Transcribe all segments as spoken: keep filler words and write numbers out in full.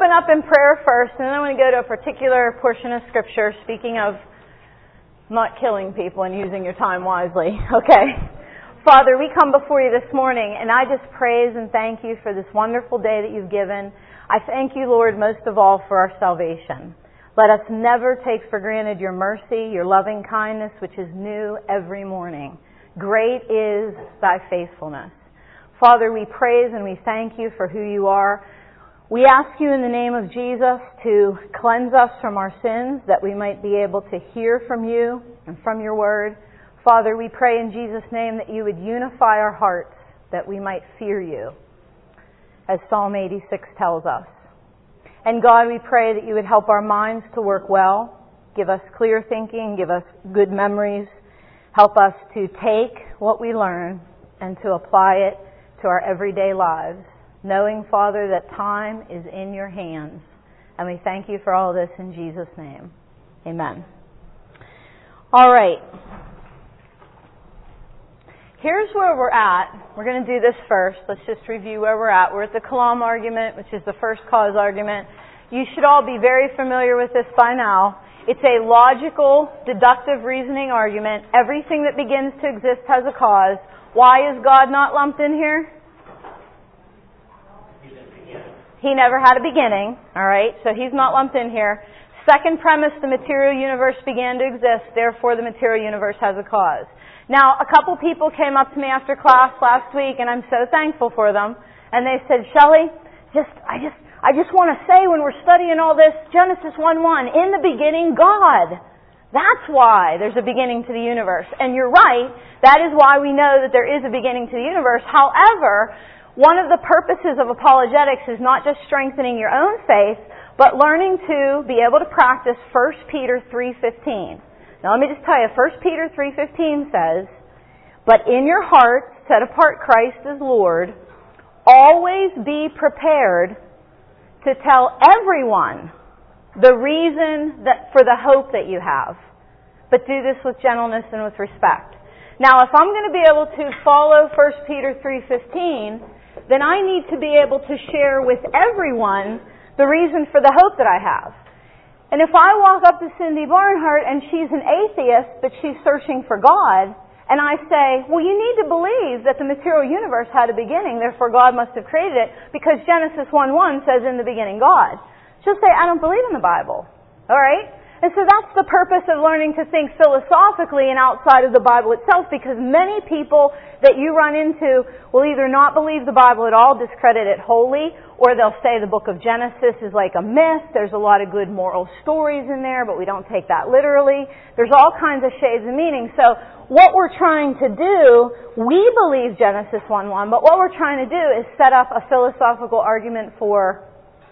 open up in prayer first, and then I'm going to go to a particular portion of Scripture, speaking of not killing people and using your time wisely. Okay. Father, we come before you this morning, and I just praise and thank you for this wonderful day that you've given. I thank you, Lord, most of all for our salvation. Let us never take for granted your mercy, your loving kindness, which is new every morning. Great is thy faithfulness. Father, we praise and we thank you for who you are. We ask you in the name of Jesus to cleanse us from our sins, that we might be able to hear from you and from your word. Father, we pray in Jesus' name that you would unify our hearts, that we might fear you, as Psalm eighty-six tells us. And God, we pray that you would help our minds to work well, give us clear thinking, give us good memories, help us to take what we learn and to apply it to our everyday lives, knowing, Father, that time is in your hands. And we thank you for all this in Jesus' name. Amen. All right. Here's where we're at. We're going to do this first. Let's just review where we're at. We're at the Kalam argument, which is the first cause argument. You should all be very familiar with this by now. It's a logical, deductive reasoning argument. Everything that begins to exist has a cause. Why is God not lumped in here? He never had a beginning. All right, so he's not lumped in here. Second premise, the material universe began to exist. Therefore, the material universe has a cause. Now, a couple people came up to me after class last week, and I'm so thankful for them. And they said, Shelley, just I just I just want to say when we're studying all this, Genesis one one, in the beginning, God. That's why there's a beginning to the universe. And you're right, that is why we know that there is a beginning to the universe. However, one of the purposes of apologetics is not just strengthening your own faith, but learning to be able to practice First Peter three fifteen. Now let me just tell you, First Peter three fifteen says, "But in your hearts set apart Christ as Lord, always be prepared to tell everyone the reason that for the hope that you have. But do this with gentleness and with respect." Now if I'm going to be able to follow First Peter three fifteen, then I need to be able to share with everyone the reason for the hope that I have. And if I walk up to Cindy Barnhart and she's an atheist, but she's searching for God, and I say, well, you need to believe that the material universe had a beginning, therefore God must have created it, because Genesis one one says, in the beginning God. She'll say, I don't believe in the Bible. All right? And so that's the purpose of learning to think philosophically and outside of the Bible itself, because many people that you run into will either not believe the Bible at all, discredit it wholly, or they'll say the book of Genesis is like a myth. There's a lot of good moral stories in there, but we don't take that literally. There's all kinds of shades of meaning. So what we're trying to do, we believe Genesis one one, but what we're trying to do is set up a philosophical argument for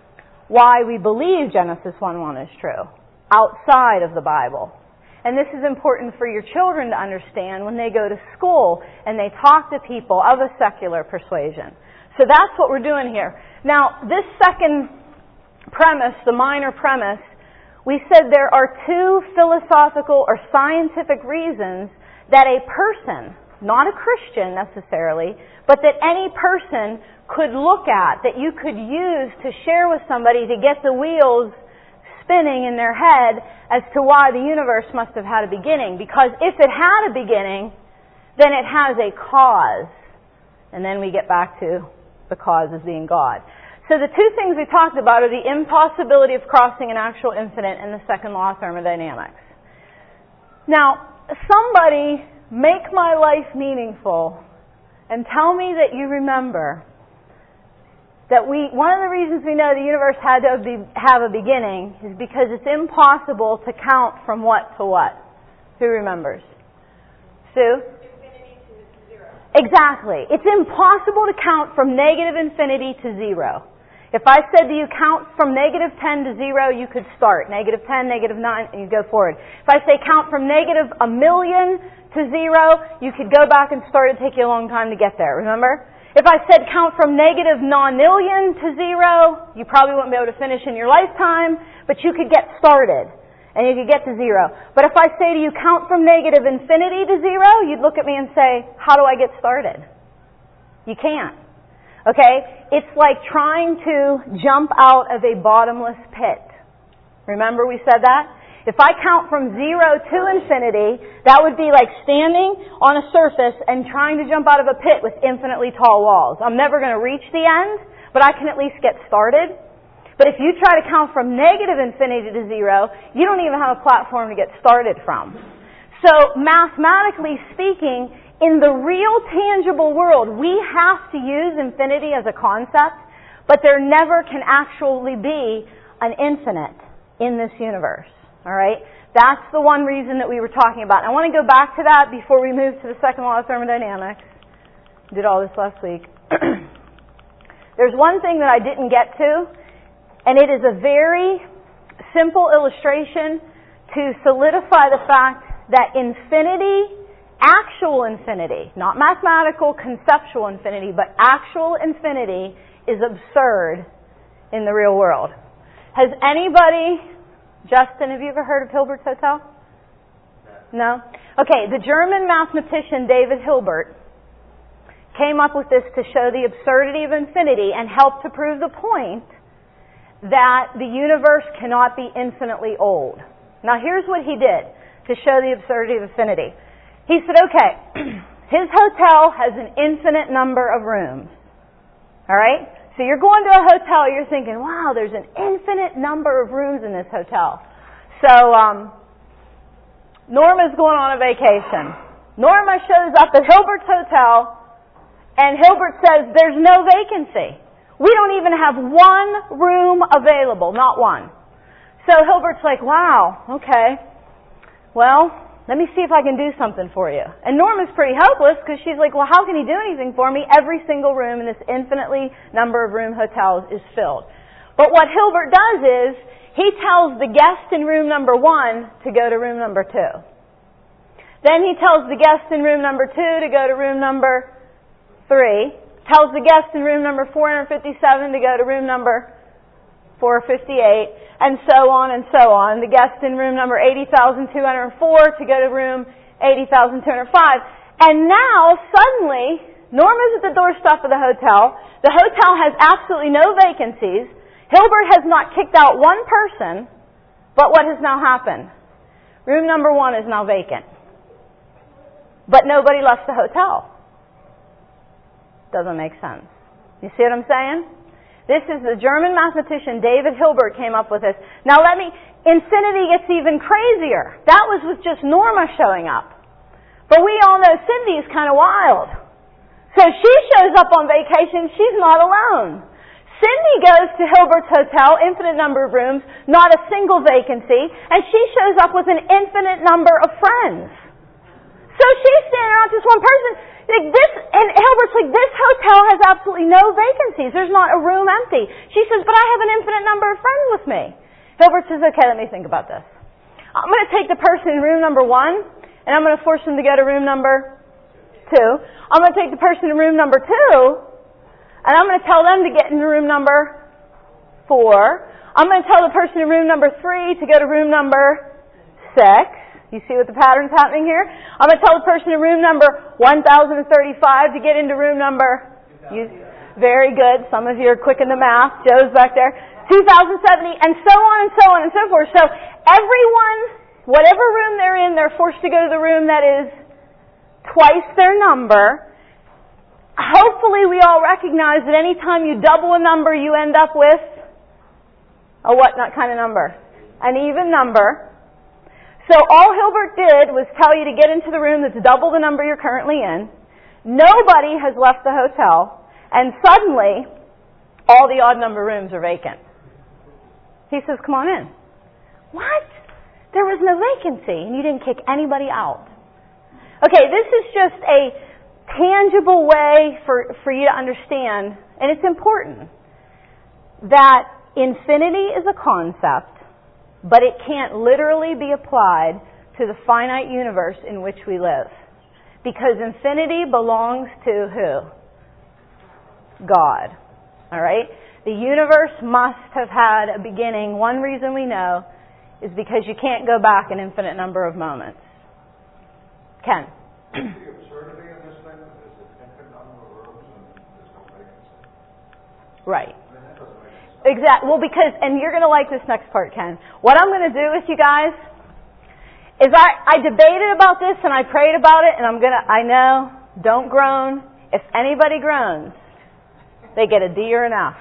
why we believe Genesis one one is true, outside of the Bible. And this is important for your children to understand when they go to school and they talk to people of a secular persuasion. So that's what we're doing here. Now, this second premise, the minor premise, we said there are two philosophical or scientific reasons that a person, not a Christian necessarily, but that any person could look at, that you could use to share with somebody to get the wheels spinning in their head as to why the universe must have had a beginning. Because if it had a beginning, then it has a cause. And then we get back to the cause as being God. So the two things we talked about are the impossibility of crossing an actual infinite and the second law of thermodynamics. Now, somebody make my life meaningful and tell me that you remember that we, one of the reasons we know the universe had to be, have a beginning is because it's impossible to count from what to what. Who remembers? Sue? Infinity to zero. Exactly. It's impossible to count from negative infinity to zero. If I said to you count from negative ten to zero, you could start. Negative ten, negative nine, and you go forward. If I say count from negative a million to zero, you could go back and start. It'd take you a long time to get there, remember? If I said count from negative non-million to zero, you probably wouldn't be able to finish in your lifetime, but you could get started, and you could get to zero. But if I say to you count from negative infinity to zero, you'd look at me and say, how do I get started? You can't. Okay? It's like trying to jump out of a bottomless pit. Remember we said that? If I count from zero to infinity, that would be like standing on a surface and trying to jump out of a pit with infinitely tall walls. I'm never going to reach the end, but I can at least get started. But if you try to count from negative infinity to zero, you don't even have a platform to get started from. So mathematically speaking, in the real tangible world, we have to use infinity as a concept, but there never can actually be an infinite in this universe. All right? That's the one reason that we were talking about. I want to go back to that before we move to the second law of thermodynamics. Did all this last week. There's one thing that I didn't get to, and it is a very simple illustration to solidify the fact that infinity, actual infinity, not mathematical, conceptual infinity, but actual infinity is absurd in the real world. Has anybody... Justin, have you ever heard of Hilbert's Hotel? No? Okay, the German mathematician David Hilbert came up with this to show the absurdity of infinity and help to prove the point that the universe cannot be infinitely old. Now here's what he did to show the absurdity of infinity. He said, okay, his hotel has an infinite number of rooms. Alright? So you're going to a hotel, you're thinking, wow, there's an infinite number of rooms in this hotel. So, um, Norma's going on a vacation. Norma shows up at Hilbert's Hotel, and Hilbert says, there's no vacancy. We don't even have one room available, not one. So Hilbert's like, wow, okay. Well, let me see if I can do something for you. And Norma's pretty helpless because she's like, well, how can he do anything for me? Every single room in this infinitely number of room hotel is filled. But what Hilbert does is he tells the guest in room number one to go to room number two. Then he tells the guest in room number two to go to room number three. Tells the guest in room number four fifty-seven to go to room number four fifty-eight, and so on and so on. The guest in room number eighty thousand two hundred four to go to room eighty thousand two hundred five. And now, suddenly, Norma's at the doorstep of the hotel. The hotel has absolutely no vacancies. Hilbert has not kicked out one person, but what has now happened? Room number one is now vacant. But nobody left the hotel. Doesn't make sense. You see what I'm saying? This is the German mathematician David Hilbert came up with this. Now let me, infinity gets even crazier. That was with just Norma showing up. But we all know Cindy's kind of wild. So she shows up on vacation, she's not alone. Cindy goes to Hilbert's Hotel, infinite number of rooms, not a single vacancy, and she shows up with an infinite number of friends. So she's standing around just one person. Like this, and Hilbert's like, this hotel has absolutely no vacancies. There's not a room empty. She says, but I have an infinite number of friends with me. Hilbert says, okay, let me think about this. I'm going to take the person in room number one, and I'm going to force them to go to room number two. I'm going to take the person in room number two, and I'm going to tell them to get into room number four. I'm going to tell the person in room number three to go to room number six. You see what the pattern's happening here? I'm going to tell the person in room number one thousand thirty-five to get into room number... You, very good. Some of you are quick in the math. Joe's back there. two thousand seventy, and so on and so on and so forth. So everyone, whatever room they're in, they're forced to go to the room that is twice their number. Hopefully we all recognize that any time you double a number, you end up with a what not kind of number? An even number. So all Hilbert did was tell you to get into the room that's double the number you're currently in. Nobody has left the hotel, and suddenly all the odd number rooms are vacant. He says, come on in. What? There was no vacancy, and you didn't kick anybody out. Okay, this is just a tangible way for, for you to understand, and it's important, that infinity is a concept, but it can't literally be applied to the finite universe in which we live. Because infinity belongs to who? God. Alright? The universe must have had a beginning. One reason we know is because you can't go back an infinite number of moments. Ken? The absurdity in this thing is an infinite number of rooms and there's no vacancy. Right. Exactly. Well, because, and you're going to like this next part, Ken. What I'm going to do with you guys is I, I debated about this and I prayed about it, and I'm going to, I know, don't groan. If anybody groans, they get a D or an F.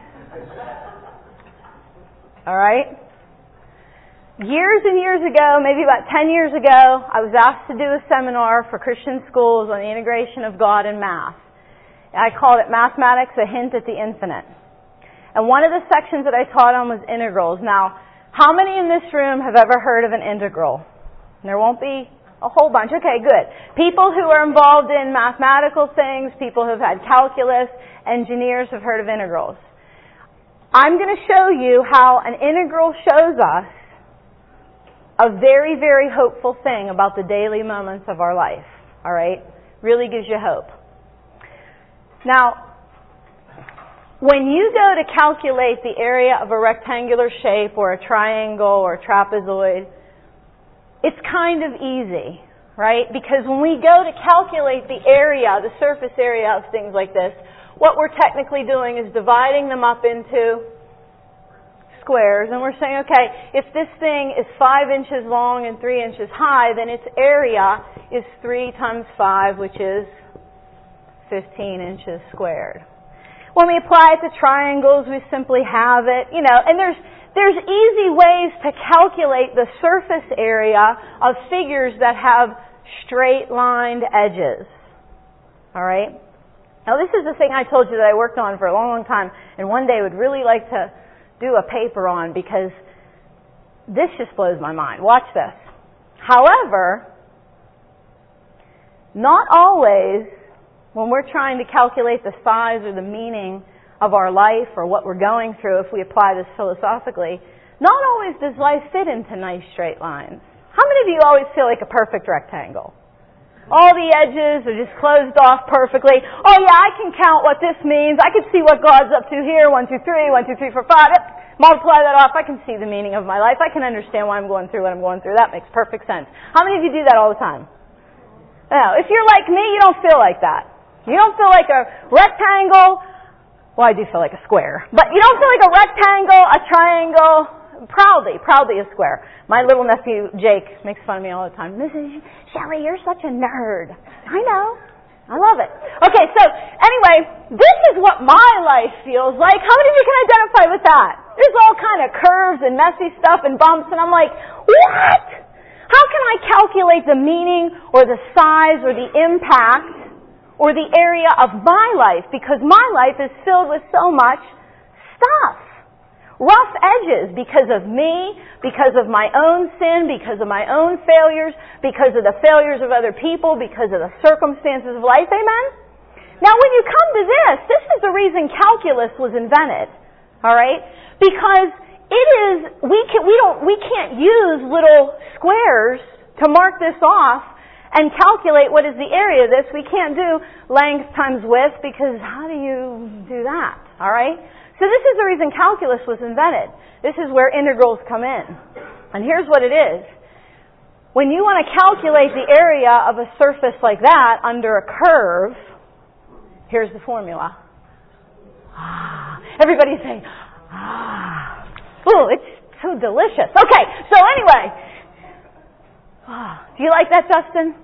All right? Years and years ago, maybe about ten years ago, I was asked to do a seminar for Christian schools on the integration of God and math. I called it Mathematics, a Hint at the Infinite. And one of the sections that I taught on was integrals. Now, how many in this room have ever heard of an integral? There won't be a whole bunch. Okay, good. People who are involved in mathematical things, people who have had calculus, engineers have heard of integrals. I'm going to show you how an integral shows us a very, very hopeful thing about the daily moments of our life. All right? Really gives you hope. Now, when you go to calculate the area of a rectangular shape or a triangle or a trapezoid, it's kind of easy, right? Because when we go to calculate the area, the surface area of things like this, what we're technically doing is dividing them up into squares, and we're saying, okay, if this thing is five inches long and three inches high, then its area is three times five, which is fifteen inches squared. When we apply it to triangles, we simply have it, you know, and there's There's easy ways to calculate the surface area of figures that have straight-lined edges. All right? Now, this is the thing I told you that I worked on for a long, long time, and one day would really like to do a paper on, because this just blows my mind. Watch this. However, not always, when we're trying to calculate the size or the meaning of our life or what we're going through, if we apply this philosophically, not always does life fit into nice straight lines. How many of you always feel like a perfect rectangle? All the edges are just closed off perfectly. Oh yeah, I can count what this means. I can see what God's up to here. One, two, three, one, two, three, four, five. Multiply that off. I can see the meaning of my life. I can understand why I'm going through what I'm going through. That makes perfect sense. How many of you do that all the time? No. If you're like me, you don't feel like that. You don't feel like a rectangle. Well, I do feel like a square. But you don't feel like a rectangle, a triangle. Proudly, proudly a square. My little nephew, Jake, makes fun of me all the time. Missus Shelley, you're such a nerd. I know. I love it. Okay, so anyway, this is what my life feels like. How many of you can identify with that? There's all kind of curves and messy stuff and bumps, and I'm like, what? How can I calculate the meaning or the size or the impact or the area of my life, because my life is filled with so much stuff. Rough edges because of me, because of my own sin, because of my own failures, because of the failures of other people, because of the circumstances of life. Amen? Now when you come to this, this is the reason calculus was invented. All right? Because it is, we can, we don't, we can't use little squares to mark this off and calculate what is the area of this. We can't do length times width, because how do you do that? All right? So this is the reason calculus was invented. This is where integrals come in. And here's what it is. When you want to calculate the area of a surface like that under a curve, here's the formula. Ah. Everybody say, ah. Ooh, it's so delicious. Okay, so anyway. Ah. Do you like that, Justin?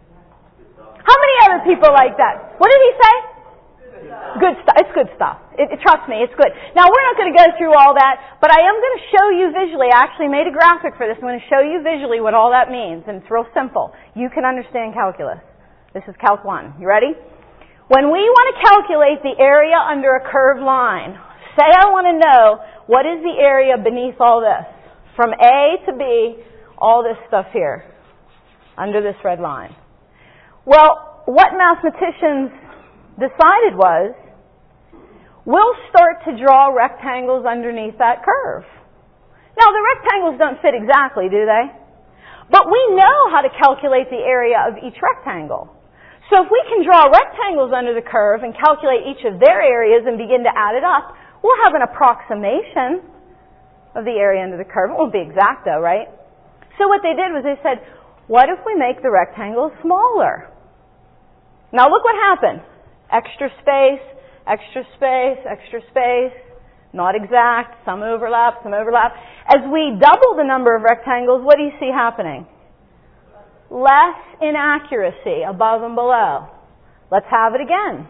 How many other people like that? What did he say? Good stuff. It's good stuff. It, it, trust me, it's good. Now, we're not going to go through all that, but I am going to show you visually. I actually made a graphic for this. I'm going to show you visually what all that means, and it's real simple. You can understand calculus. This is Calc one. You ready? When we want to calculate the area under a curved line, say I want to know what is the area beneath all this. From A to B, all this stuff here, under this red line. Well, what mathematicians decided was, we'll start to draw rectangles underneath that curve. Now, the rectangles don't fit exactly, do they? But we know how to calculate the area of each rectangle. So if we can draw rectangles under the curve and calculate each of their areas and begin to add it up, we'll have an approximation of the area under the curve. It won't be exact, though, right? So what they did was they said, what if we make the rectangle smaller? Now look what happened. Extra space, extra space, extra space, not exact, some overlap, some overlap. As we double the number of rectangles, what do you see happening? Less inaccuracy above and below. Let's have it again.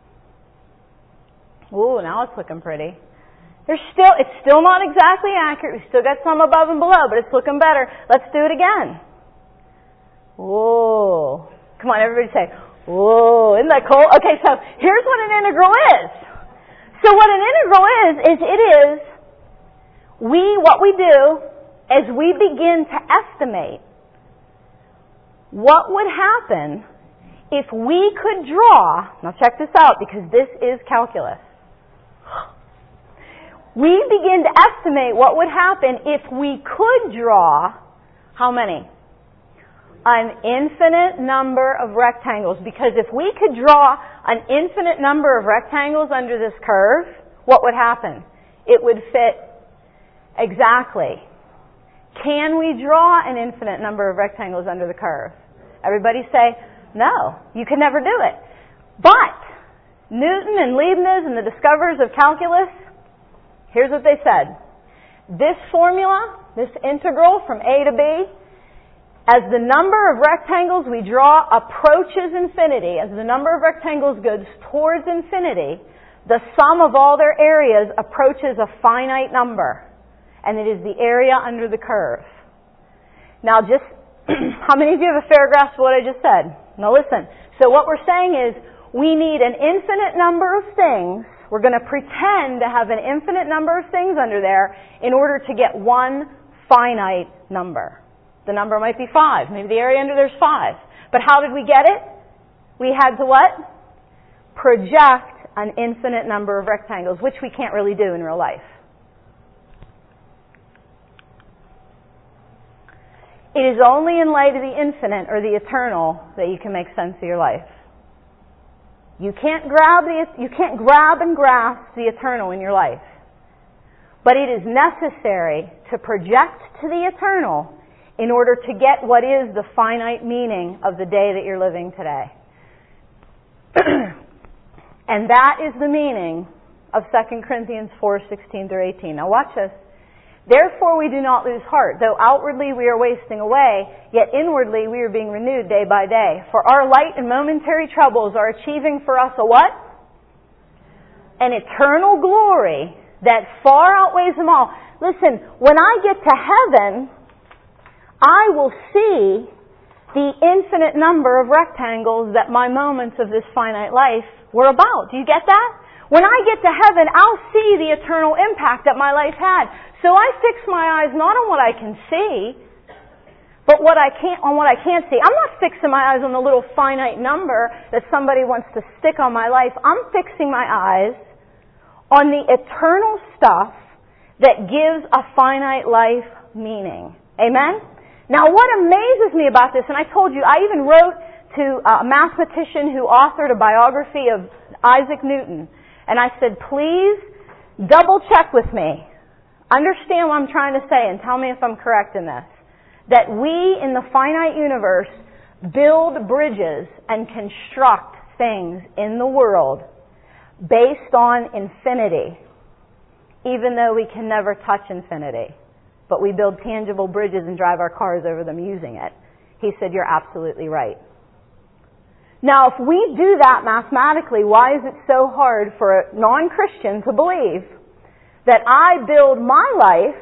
Ooh, now it's looking pretty. There's still, it's still not exactly accurate. We still got some above and below, but it's looking better. Let's do it again. Whoa. Come on, everybody say, whoa, isn't that cool? Okay, so here's what an integral is. So what an integral is, is it is, we, what we do is we begin to estimate what would happen if we could draw, now check this out because this is calculus. We begin to estimate what would happen if we could draw, how many? An infinite number of rectangles. Because if we could draw an infinite number of rectangles under this curve, what would happen? It would fit exactly. Can we draw an infinite number of rectangles under the curve? Everybody say, no, you can never do it. But Newton and Leibniz and the discoverers of calculus, here's what they said. This formula, this integral from A to B, as the number of rectangles we draw approaches infinity, as the number of rectangles goes towards infinity, the sum of all their areas approaches a finite number. And it is the area under the curve. Now just, how many of you have a fair grasp of what I just said? Now listen. So what we're saying is, we need an infinite number of things. We're going to pretend to have an infinite number of things under there in order to get one finite number. The number might be five. Maybe the area under there's five. But how did we get it? We had to what? Project an infinite number of rectangles, which we can't really do in real life. It is only in light of the infinite or the eternal that you can make sense of your life. You can't grab the, you can't grab and grasp the eternal in your life. But it is necessary to project to the eternal in order to get what is the finite meaning of the day that you're living today. And that is the meaning of Second Corinthians four, sixteen through eighteen. Now watch this. Therefore we do not lose heart. Though outwardly we are wasting away, yet inwardly we are being renewed day by day. For our light and momentary troubles are achieving for us a what? An eternal glory that far outweighs them all. Listen, when I get to heaven, I will see the infinite number of rectangles that my moments of this finite life were about. Do you get that? When I get to heaven, I'll see the eternal impact that my life had. So I fix my eyes not on what I can see, but what I can't, on what I can't see. I'm not fixing my eyes on the little finite number that somebody wants to stick on my life. I'm fixing my eyes on the eternal stuff that gives a finite life meaning. Amen? Now what amazes me about this, and I told you, I even wrote to a mathematician who authored a biography of Isaac Newton. And I said, please double check with me. Understand what I'm trying to say and tell me if I'm correct in this. That we in the finite universe build bridges and construct things in the world based on infinity, even though we can never touch infinity. But we build tangible bridges and drive our cars over them using it. He said, you're absolutely right. Now, if we do that mathematically, why is it so hard for a non-Christian to believe that I build my life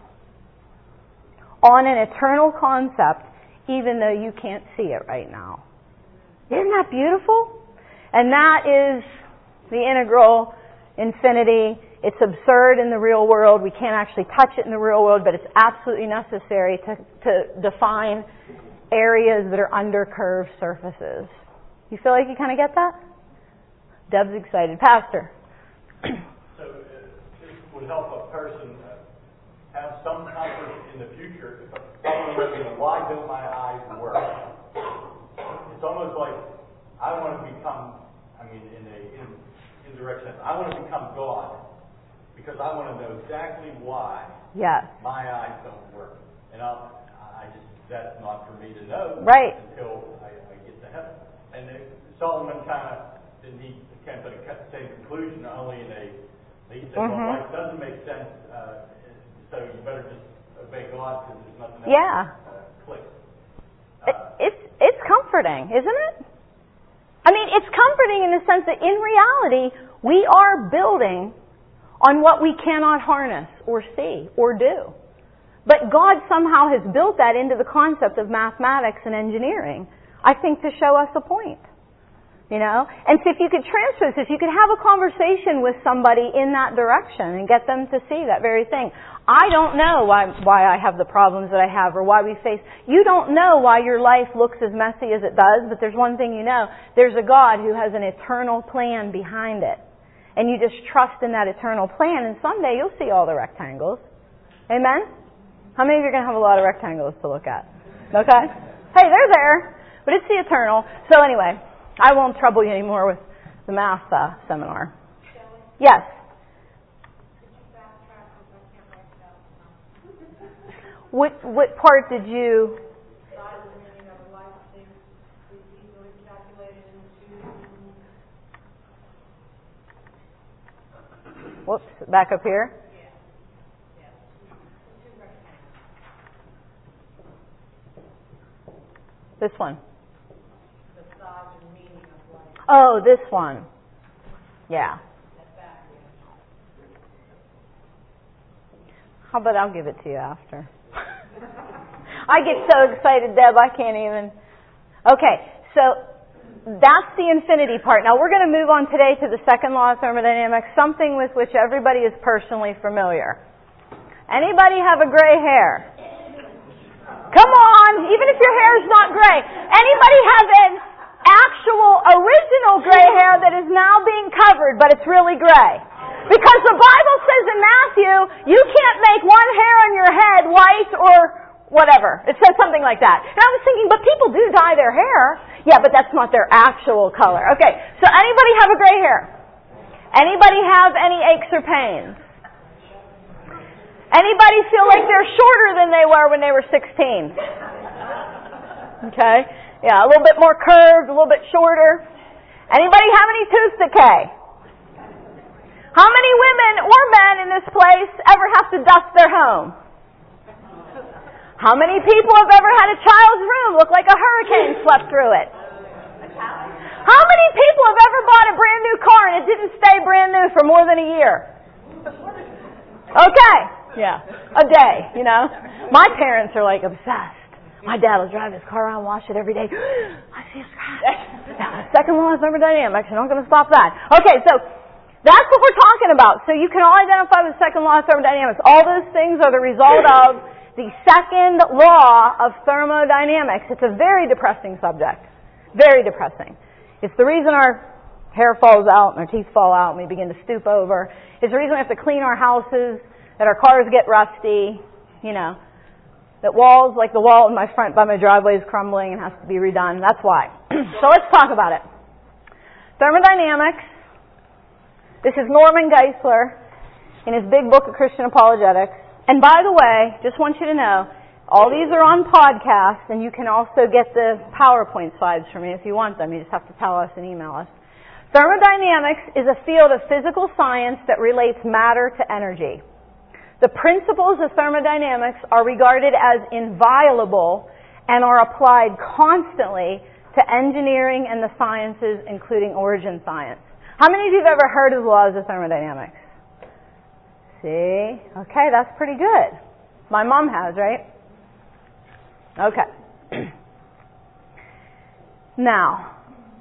on an eternal concept even though you can't see it right now? Isn't that beautiful? And that is the integral infinity. It's absurd in the real world. We can't actually touch it in the real world, but it's absolutely necessary to, to define areas that are under curved surfaces. You feel like you kind of get that? Deb's excited. Pastor. So uh, this would help a person uh, have some comfort in the future. If someone listening, why don't my eyes work? It's almost like I want to become, I mean, in a in, indirect sense, I want to become God because I want to know exactly why yes. my eyes don't work. And I'll, I just, that's not for me to know right. until I, I get to heaven. And Solomon kind of didn't he came to the same conclusion, not only in a, he said, mm-hmm. well, life doesn't make sense, uh, so you better just obey God because there's nothing else yeah. uh, clicks. Uh, it, it's, it's comforting, isn't it? I mean, it's comforting in the sense that in reality, we are building on what we cannot harness or see or do. But God somehow has built that into the concept of mathematics and engineering, I think, to show us a point. You know? And so if you could transfer this, if you could have a conversation with somebody in that direction and get them to see that very thing. I don't know why why I have the problems that I have or why we face. You don't know why your life looks as messy as it does, but there's one thing you know. There's a God who has an eternal plan behind it. And you just trust in that eternal plan, and someday you'll see all the rectangles. Amen? How many of you are going to have a lot of rectangles to look at? Okay? Hey, they're there, but it's the eternal. So anyway, I won't trouble you anymore with the math uh, seminar. Yes? What what part did you... Whoops, back up here. This one. Oh, this one. Yeah. How about I'll give it to you after? I get so excited, Deb, I can't even. Okay, so that's the infinity part. Now we're going to move on today to the second law of thermodynamics, something with which everybody is personally familiar. Anybody have a gray hair? Come on, even if your hair is not gray. Anybody have an actual original gray hair that is now being covered, but it's really gray? Because the Bible says in Matthew, you can't make one hair on your head white or whatever. It says something like that. And I was thinking, but people do dye their hair. Yeah, but that's not their actual color. Okay, so anybody have a gray hair? Anybody have any aches or pains? Anybody feel like they're shorter than they were when they were sixteen? Okay, yeah, a little bit more curved, a little bit shorter. Anybody have any tooth decay? How many women or men in this place ever have to dust their home? How many people have ever had a child's room look like a hurricane swept through it? How many people have ever bought a brand new car and it didn't stay brand new for more than a year? Okay, yeah, a day, you know. My parents are like obsessed. My dad will drive his car around, wash it every day. I see a scratch. Yeah, second law of thermodynamics. You're not going to stop that. Okay, so that's what we're talking about. So you can all identify with the second law of thermodynamics. All those things are the result of the second law of thermodynamics. It's a very depressing subject. Very depressing. It's the reason our hair falls out and our teeth fall out and we begin to stoop over. It's the reason we have to clean our houses, that our cars get rusty, you know, that walls, like the wall in my front by my driveway is crumbling and has to be redone. That's why. So let's talk about it. Thermodynamics. This is Norman Geisler in his big book of Christian Apologetics. And by the way, just want you to know, all these are on podcast, and you can also get the PowerPoint slides from me if you want them. You just have to tell us and email us. Thermodynamics is a field of physical science that relates matter to energy. The principles of thermodynamics are regarded as inviolable and are applied constantly to engineering and the sciences, including origin science. How many of you have ever heard of the laws of thermodynamics? See? Okay, that's pretty good. My mom has, right? Okay. Now,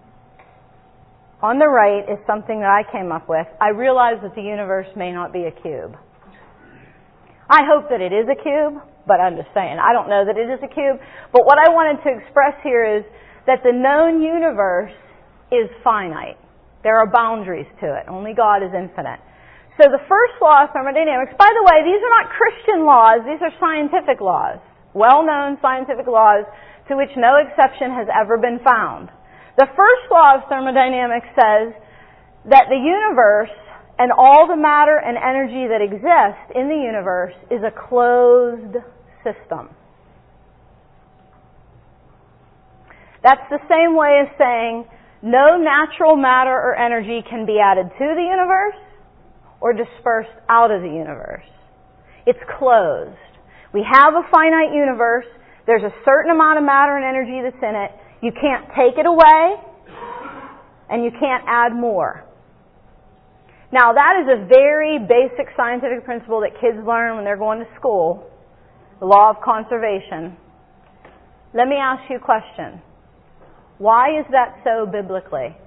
on the right is something that I came up with. I realize that the universe may not be a cube. I hope that it is a cube, but I'm just saying, I don't know that it is a cube. But what I wanted to express here is that the known universe is finite. There are boundaries to it. Only God is infinite. So the first law of thermodynamics, by the way, these are not Christian laws, these are scientific laws. Well-known scientific laws to which no exception has ever been found. The first law of thermodynamics says that the universe and all the matter and energy that exists in the universe is a closed system. That's the same way as saying No natural matter or energy can be added to the universe or dispersed out of the universe. It's closed. We have a finite universe. There's a certain amount of matter and energy that's in it. You can't take it away, and you can't add more. Now, that is a very basic scientific principle that kids learn when they're going to school, the law of conservation. Let me ask you a question. Why is that so biblically?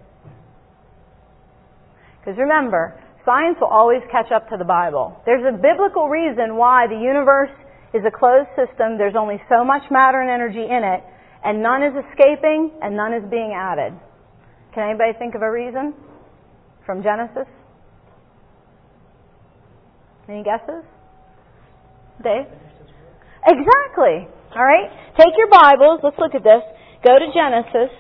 Because remember, science will always catch up to the Bible. There's a biblical reason why the universe is a closed system. There's only so much matter and energy in it, and none is escaping and none is being added. Can anybody think of a reason from Genesis? Any guesses? Dave? Exactly. All right. Take your Bibles. Let's look at this. Go to Genesis.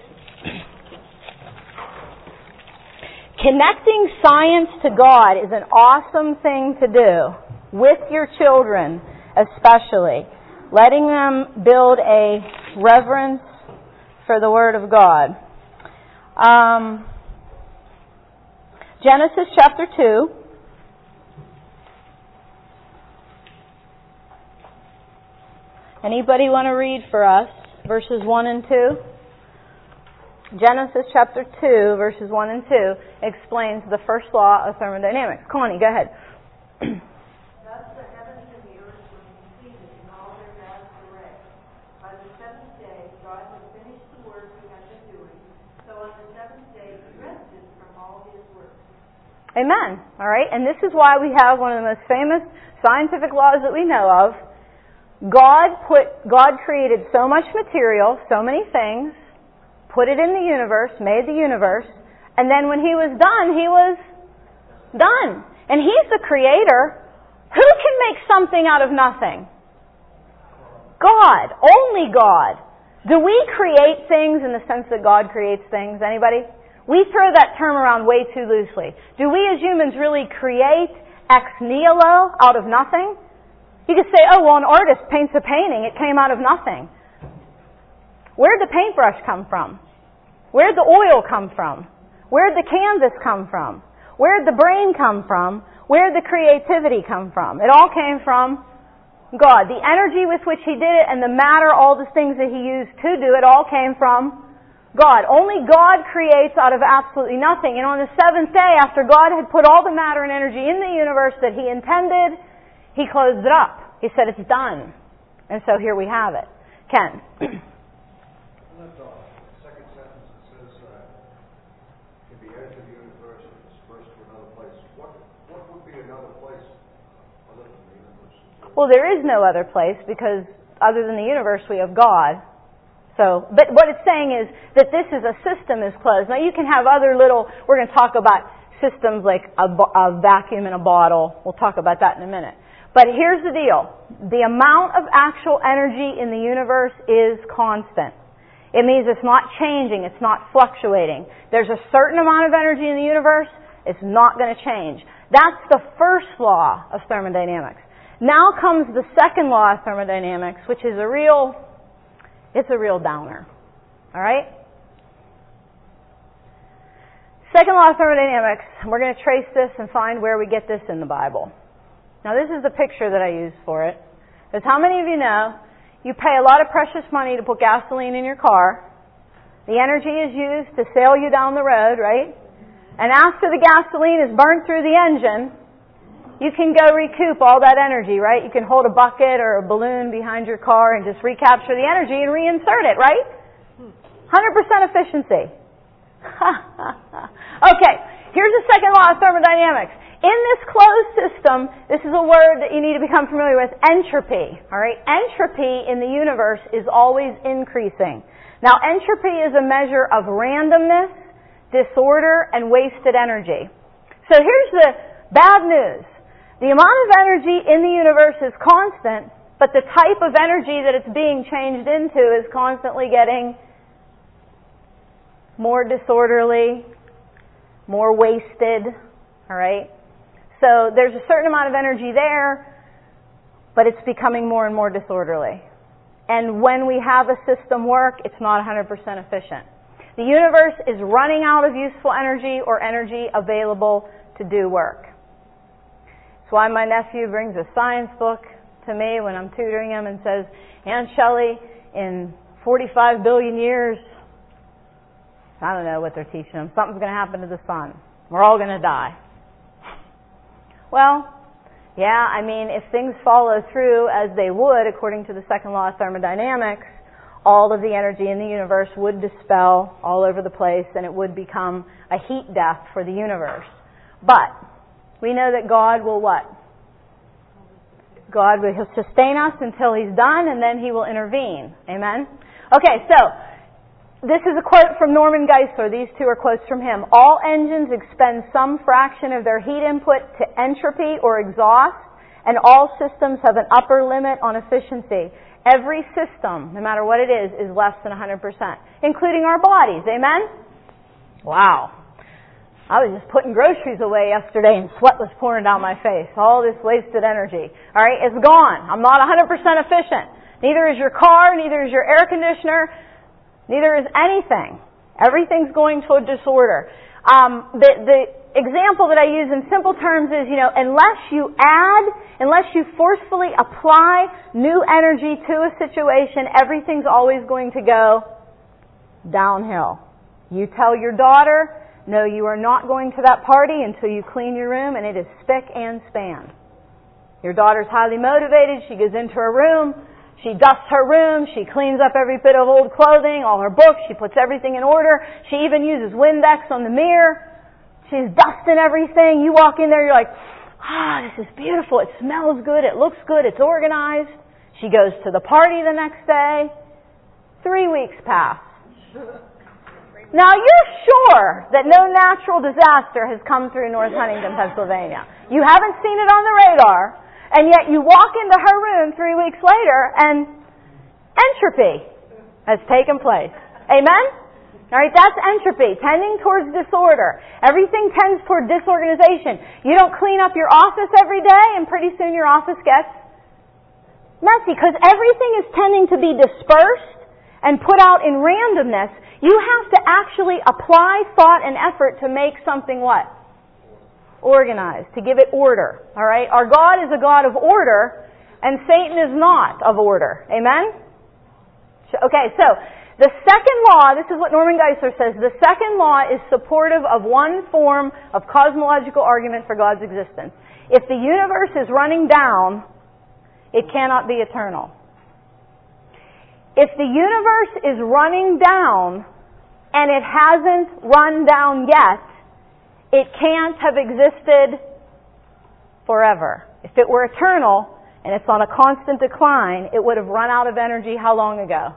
Connecting science to God is an awesome thing to do with your children, especially. Letting them build a reverence for the Word of God. Um, Genesis chapter two. Anybody want to read for us verses one and two? Genesis chapter two, verses one and two explains the first law of thermodynamics. Connie, go ahead. Thus the heavens and the earth were completed in all their vast array. By the seventh day God had finished the work he had been doing, so on the seventh day he rested from all his work. Amen. All right, and this is why we have one of the most famous scientific laws that we know of. God put, God created so much material, so many things, put it in the universe, made the universe, and then when He was done, He was done. And He's the Creator. Who can make something out of nothing? God. Only God. Do we create things in the sense that God creates things? Anybody? We throw that term around way too loosely. Do we as humans really create ex nihilo, out of nothing? You could say, oh, well, an artist paints a painting. It came out of nothing. Where'd the paintbrush come from? Where'd the oil come from? Where'd the canvas come from? Where'd the brain come from? Where'd the creativity come from? It all came from God. The energy with which He did it and the matter, all the things that He used to do it, all came from God. Only God creates out of absolutely nothing. And on the seventh day, after God had put all the matter and energy in the universe that He intended, He closed it up. He said, it's done. And so here we have it. Ken. In that uh, second sentence, it says, uh, can be added to the universe and dispersed to another place. What, what would be another place other than the universe? Well, there is no other place because other than the universe, we have God. So, but what it's saying is that this is a system is closed. Now, you can have other little, we're going to talk about systems like a, a vacuum in a bottle. We'll talk about that in a minute. But here's the deal. The amount of actual energy in the universe is constant. It means it's not changing. It's not fluctuating. There's a certain amount of energy in the universe. It's not going to change. That's the first law of thermodynamics. Now comes the second law of thermodynamics, which is a real, it's a real downer. All right? Second law of thermodynamics, we're going to trace this and find where we get this in the Bible. Now, this is the picture that I used for it. Because how many of you know you pay a lot of precious money to put gasoline in your car? The energy is used to sail you down the road, right? And after the gasoline is burned through the engine, you can go recoup all that energy, right? You can hold a bucket or a balloon behind your car and just recapture the energy and reinsert it, right? one hundred percent efficiency. Okay, here's the second law of thermodynamics. In this closed system, this is a word that you need to become familiar with, entropy. All right, entropy in the universe is always increasing. Now, entropy is a measure of randomness, disorder, and wasted energy. So here's the bad news. The amount of energy in the universe is constant, but the type of energy that it's being changed into is constantly getting more disorderly, more wasted. All right? So there's a certain amount of energy there, but it's becoming more and more disorderly. And when we have a system work, it's not one hundred percent efficient. The universe is running out of useful energy or energy available to do work. That's why my nephew brings a science book to me when I'm tutoring him and says, Aunt Shelley, in forty-five billion years, I don't know what they're teaching him, something's going to happen to the sun. We're all going to die. Well, yeah, I mean, if things follow through as they would according to the second law of thermodynamics, all of the energy in the universe would dispel all over the place and it would become a heat death for the universe. But we know that God will what? God will He'll sustain us until He's done and then He will intervene. Amen? Okay, so this is a quote from Norman Geisler. These two are quotes from him. All engines expend some fraction of their heat input to entropy or exhaust, and all systems have an upper limit on efficiency. Every system, no matter what it is, is less than one hundred percent, including our bodies. Amen? Wow. I was just putting groceries away yesterday and sweat was pouring down my face. All this wasted energy. All right, it's gone. I'm not one hundred percent efficient. Neither is your car, neither is your air conditioner, neither is anything. Everything's going to a disorder. Um, the, the example that I use in simple terms is, you know, unless you add, unless you forcefully apply new energy to a situation, everything's always going to go downhill. You tell your daughter, no, you are not going to that party until you clean your room, and it is spick and span. Your daughter's highly motivated. She goes into her room. She dusts her room. She cleans up every bit of old clothing, all her books. She puts everything in order. She even uses Windex on the mirror. She's dusting everything. You walk in there, you're like, ah, this is beautiful. It smells good. It looks good. It's organized. She goes to the party the next day. Three weeks pass. Now, you're sure that no natural disaster has come through North Huntington, Pennsylvania. You haven't seen it on the radar, and yet you walk into her room three weeks later, and entropy has taken place. Amen? All right, that's entropy, tending towards disorder. Everything tends toward disorganization. You don't clean up your office every day, and pretty soon your office gets messy, because everything is tending to be dispersed and put out in randomness. You have to actually apply thought and effort to make something what? Organized, to give it order. All right? Our God is a God of order, and Satan is not of order. Amen? Okay, so the second law, this is what Norman Geisler says, the second law is supportive of one form of cosmological argument for God's existence. If the universe is running down, it cannot be eternal. If the universe is running down and it hasn't run down yet, it can't have existed forever. If it were eternal and it's on a constant decline, it would have run out of energy how long ago?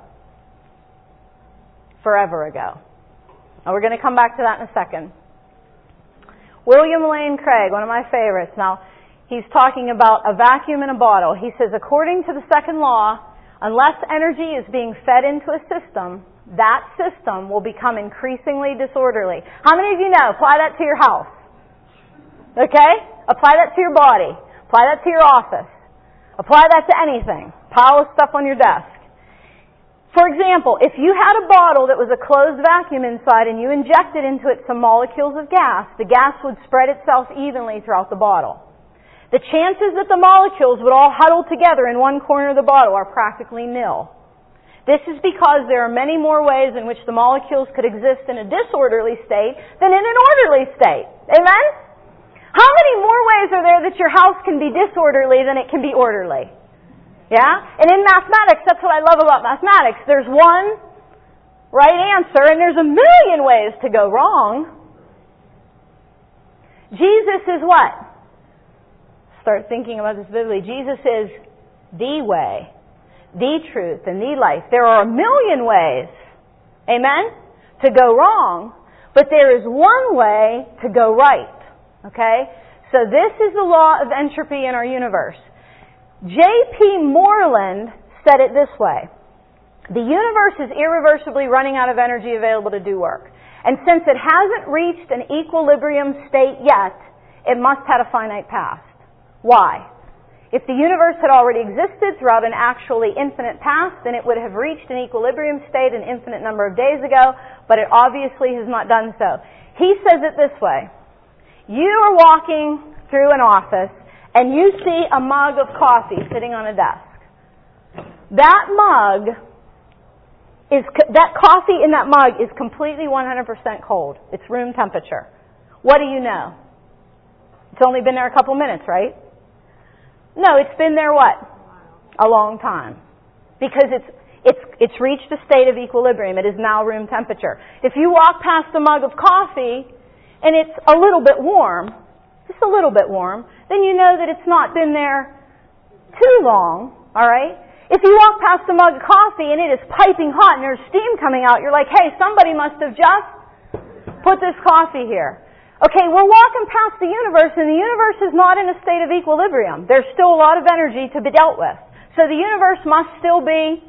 Forever ago. Now we're going to come back to that in a second. William Lane Craig, one of my favorites. Now, he's talking about a vacuum in a bottle. He says, according to the second law, unless energy is being fed into a system, that system will become increasingly disorderly. How many of you know? Apply that to your house. Okay? Apply that to your body. Apply that to your office. Apply that to anything. Pile of stuff on your desk. For example, if you had a bottle that was a closed vacuum inside and you injected into it some molecules of gas, the gas would spread itself evenly throughout the bottle. The chances that the molecules would all huddle together in one corner of the bottle are practically nil. This is because there are many more ways in which the molecules could exist in a disorderly state than in an orderly state. Amen? How many more ways are there that your house can be disorderly than it can be orderly? Yeah? And in mathematics, that's what I love about mathematics. There's one right answer and there's a million ways to go wrong. Jesus is what? Start thinking about this vividly. Jesus is the way, the truth, and the life. There are a million ways, amen, to go wrong, but there is one way to go right. Okay? So this is the law of entropy in our universe. J P Moreland said it this way. The universe is irreversibly running out of energy available to do work. And since it hasn't reached an equilibrium state yet, it must have a finite past. Why? If the universe had already existed throughout an actually infinite past, then it would have reached an equilibrium state an infinite number of days ago, but it obviously has not done so. He says it this way. You are walking through an office and you see a mug of coffee sitting on a desk. That mug is, that coffee in that mug is completely one hundred percent cold. It's room temperature. What do you know? It's only been there a couple minutes, right? No, it's been there what? A long time. Because it's it's it's reached a state of equilibrium. It is now room temperature. If you walk past a mug of coffee and it's a little bit warm, just a little bit warm, then you know that it's not been there too long, all right? If you walk past a mug of coffee and it is piping hot and there's steam coming out, you're like, hey, somebody must have just put this coffee here. Okay, we're walking past the universe, and the universe is not in a state of equilibrium. There's still a lot of energy to be dealt with. So the universe must still be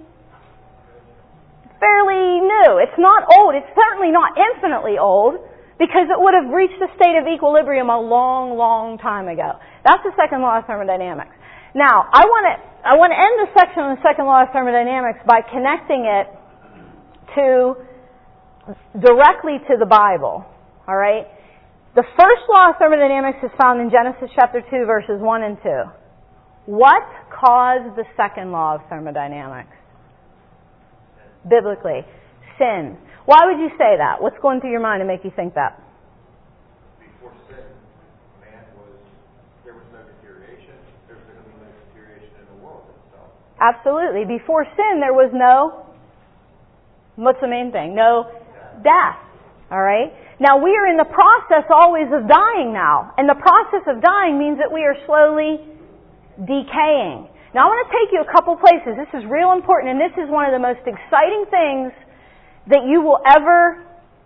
fairly new. It's not old. It's certainly not infinitely old, because it would have reached a state of equilibrium a long, long time ago. That's the second law of thermodynamics. Now, I want to I want to end the section on the second law of thermodynamics by connecting it to directly to the Bible. All right? The first law of thermodynamics is found in Genesis chapter two, verses one and two. What caused the second law of thermodynamics? Biblically. Sin. Why would you say that? What's going through your mind to make you think that? Before sin, man was, there was no deterioration. There was going to be no deterioration in the world itself. Absolutely. Before sin, there was no, what's the main thing? No death. All right? Now, we are in the process always of dying now. And the process of dying means that we are slowly decaying. Now, I want to take you a couple places. This is real important, and this is one of the most exciting things that you will ever...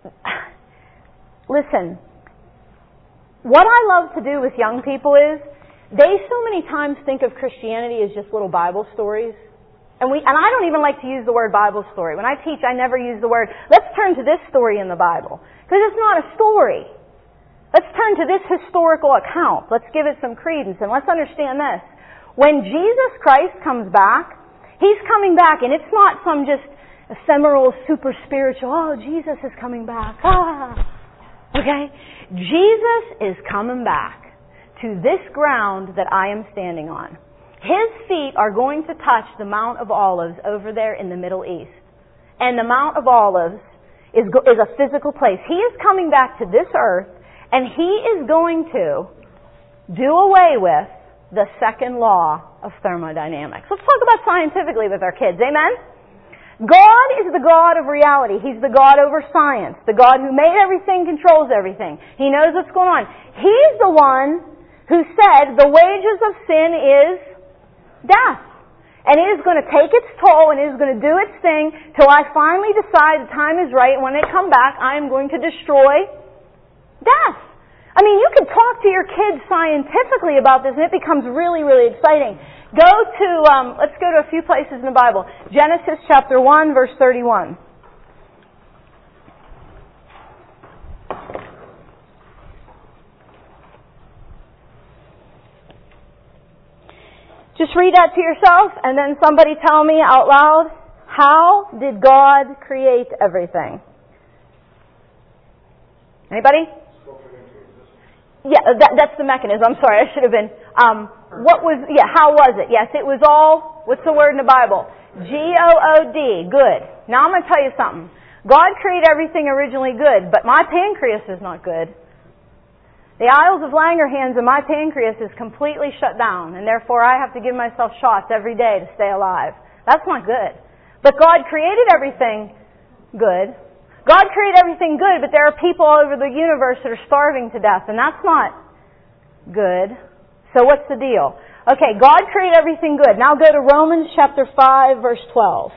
Listen, what I love to do with young people is, they so many times think of Christianity as just little Bible stories. And we, and I don't even like to use the word Bible story. When I teach, I never use the word, let's turn to this story in the Bible. Because it's not a story. Let's turn to this historical account. Let's give it some credence, and let's understand this. When Jesus Christ comes back, He's coming back, and it's not some just ephemeral, super spiritual, oh, Jesus is coming back. Ah. Okay? Jesus is coming back to this ground that I am standing on. His feet are going to touch the Mount of Olives over there in the Middle East. And the Mount of Olives is, is a physical place. He is coming back to this earth, and He is going to do away with the second law of thermodynamics. Let's talk about scientifically with our kids. Amen? God is the God of reality. He's the God over science. The God who made everything, controls everything. He knows what's going on. He's the one who said the wages of sin is death. And it is going to take its toll, and it is going to do its thing till I finally decide the time is right. When they come back, I am going to destroy death. I mean, you can talk to your kids scientifically about this, and it becomes really, really exciting. Go to, um, let's go to a few places in the Bible. Genesis chapter one, verse thirty-one. Just read that to yourself, and then somebody tell me out loud, how did God create everything? Anybody? Yeah, that, that's the mechanism. I'm sorry, I should have been. Um, what was, yeah, how was it? Yes, it was all, what's the word in the Bible? G O O D, good. Now I'm going to tell you something. God created everything originally good, but my pancreas is not good. The Isles of Langerhans and my pancreas is completely shut down, and therefore I have to give myself shots every day to stay alive. That's not good. But God created everything good. God created everything good, but there are people all over the universe that are starving to death, and that's not good. So what's the deal? Okay, God created everything good. Now go to Romans chapter five, verse twelve.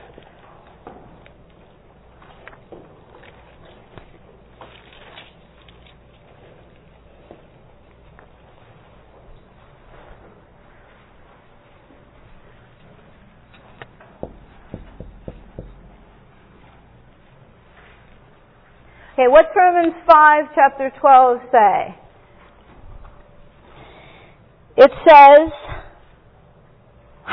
Okay, what's Romans five, chapter twelve, say? It says,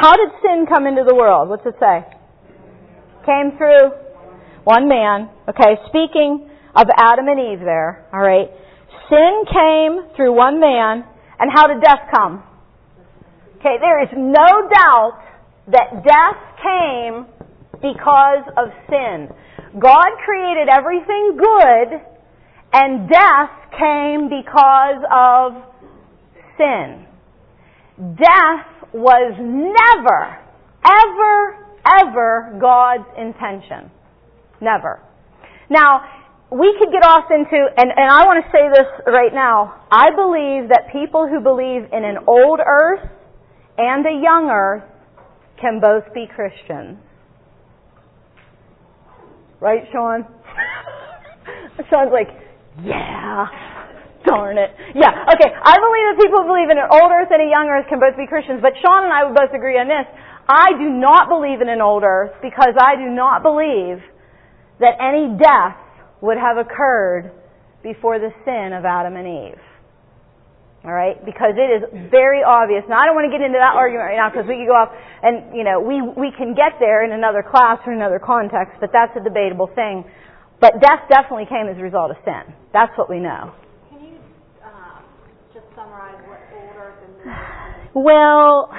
how did sin come into the world? What's it say? Came through one man. Okay, speaking of Adam and Eve there, all right. Sin came through one man, and how did death come? Okay, there is no doubt that death came because of sin. God created everything good, and death came because of sin. Death was never, ever, ever God's intention. Never. Now, we could get off into, and, and I want to say this right now, I believe that people who believe in an old earth and a young earth can both be Christians. Right, Sean? Sean's like, yeah, darn it. Yeah, okay, I believe that people who believe in an old earth and a young earth can both be Christians, but Sean and I would both agree on this. I do not believe in an old earth because I do not believe that any death would have occurred before the sin of Adam and Eve. All right? Because it is very obvious. Now, I don't want to get into that argument right now because we could go off and, you know, we, we can get there in another class or another context, but that's a debatable thing. But death definitely came as a result of sin. That's what we know. Can you uh, just summarize what old earth and new earth is? Well...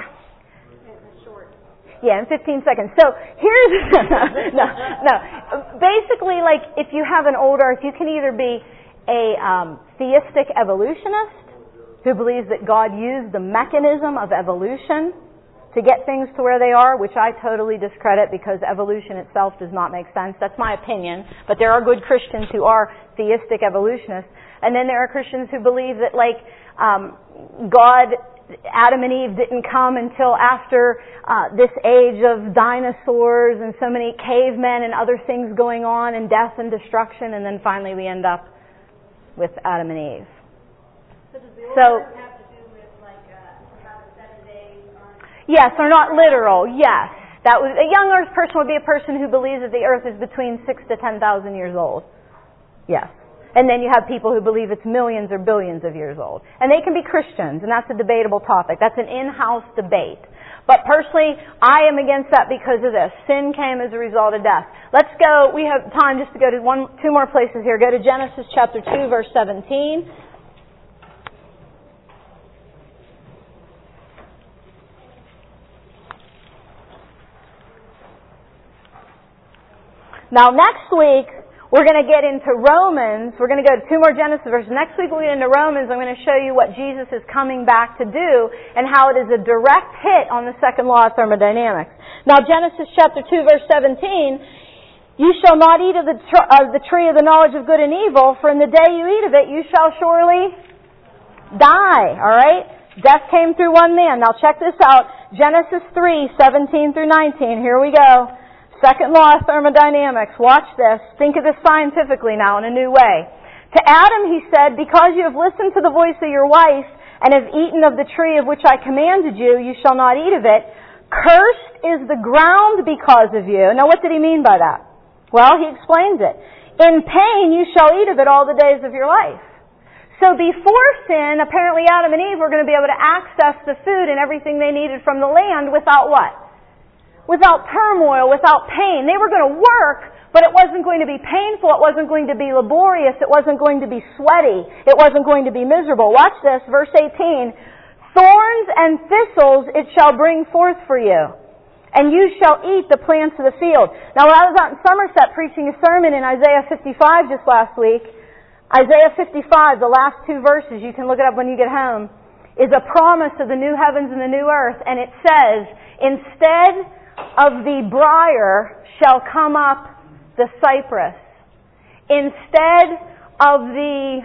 Yeah, in fifteen seconds. So here's, no, no. Basically, like, if you have an old earth, you can either be a um, theistic evolutionist who believes that God used the mechanism of evolution to get things to where they are, which I totally discredit because evolution itself does not make sense. That's my opinion. But there are good Christians who are theistic evolutionists. And then there are Christians who believe that, like, um, God... Adam and Eve didn't come until after uh, this age of dinosaurs and so many cavemen and other things going on and death and destruction, and then finally we end up with Adam and Eve. So does the old so, earth have to do with like uh, about seven days? On... Yes, or not literal. Yes, that was a young Earth person would be a person who believes that the Earth is between six to ten thousand years old. Yes. And then you have people who believe it's millions or billions of years old. And they can be Christians, and that's a debatable topic. That's an in-house debate. But personally, I am against that because of this. Sin came as a result of death. Let's go, we have time just to go to one, two more places here. Go to Genesis chapter two, verse seventeen. Now next week, we're going to get into Romans. We're going to go to two more Genesis verses. Next week we'll get into Romans. I'm going to show you what Jesus is coming back to do and how it is a direct hit on the second law of thermodynamics. Now Genesis chapter two verse seventeen, you shall not eat of the, tr- of the tree of the knowledge of good and evil, for in the day you eat of it you shall surely die. Alright? Death came through one man. Now check this out. Genesis three, seventeen through nineteen. Here we go. Second law of thermodynamics. Watch this. Think of this scientifically now in a new way. To Adam he said, because you have listened to the voice of your wife and have eaten of the tree of which I commanded you, you shall not eat of it. Cursed is the ground because of you. Now what did he mean by that? Well, he explains it. In pain you shall eat of it all the days of your life. So before sin, apparently Adam and Eve were going to be able to access the food and everything they needed from the land without what? Without turmoil, without pain. They were going to work, but it wasn't going to be painful. It wasn't going to be laborious. It wasn't going to be sweaty. It wasn't going to be miserable. Watch this, verse eighteen. Thorns and thistles it shall bring forth for you, and you shall eat the plants of the field. Now, when I was out in Somerset preaching a sermon in Isaiah fifty-five just last week, Isaiah fifty-five, the last two verses, you can look it up when you get home, is a promise of the new heavens and the new earth, and it says, instead of the briar shall come up the cypress. Instead of the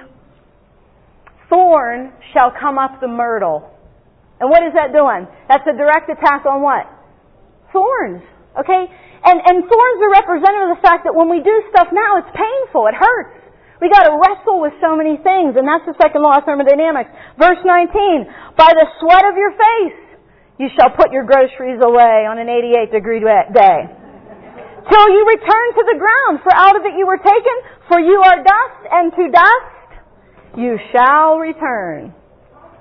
thorn shall come up the myrtle. And what is that doing? That's a direct attack on what? Thorns. Okay? And, and thorns are representative of the fact that when we do stuff now, it's painful. It hurts. We got to wrestle with so many things, and that's the second law of thermodynamics. Verse nineteen, by the sweat of your face you shall put your groceries away on an eighty-eight degree day. Till you return to the ground, for out of it you were taken, for you are dust, and to dust you shall return.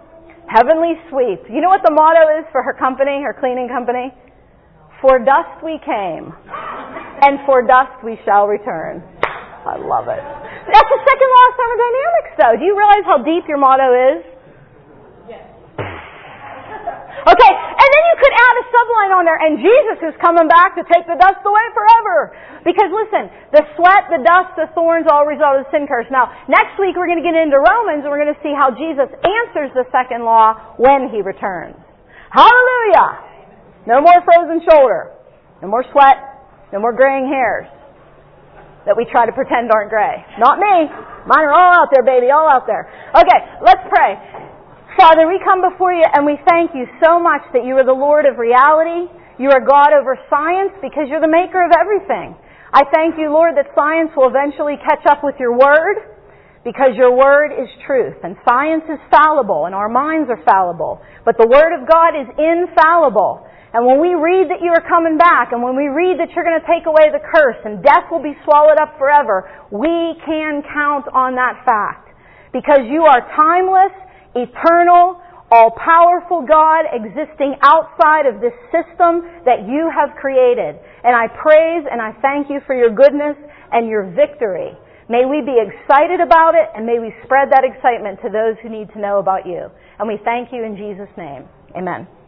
Heavenly Sweep. You know what the motto is for her company, her cleaning company? For dust we came, and for dust we shall return. I love it. That's the second law of thermodynamics, though. Do you realize how deep your motto is? Yes. Okay, and then you could add a subline on there, and Jesus is coming back to take the dust away forever. Because listen, the sweat, the dust, the thorns all result of the sin curse. Now, next week we're going to get into Romans, and we're going to see how Jesus answers the second law when He returns. Hallelujah! No more frozen shoulder. No more sweat. No more graying hairs that we try to pretend aren't gray. Not me. Mine are all out there, baby, all out there. Okay, let's pray. Father, we come before you and we thank you so much that you are the Lord of reality. You are God over science because you're the maker of everything. I thank you, Lord, that science will eventually catch up with your word because your word is truth. And science is fallible and our minds are fallible. But the word of God is infallible. And when we read that you are coming back, and when we read that you're going to take away the curse and death will be swallowed up forever, we can count on that fact. Because you are timeless, eternal, all-powerful God existing outside of this system that you have created. And I praise and I thank you for your goodness and your victory. May we be excited about it, and may we spread that excitement to those who need to know about you. And we thank you in Jesus' name. Amen.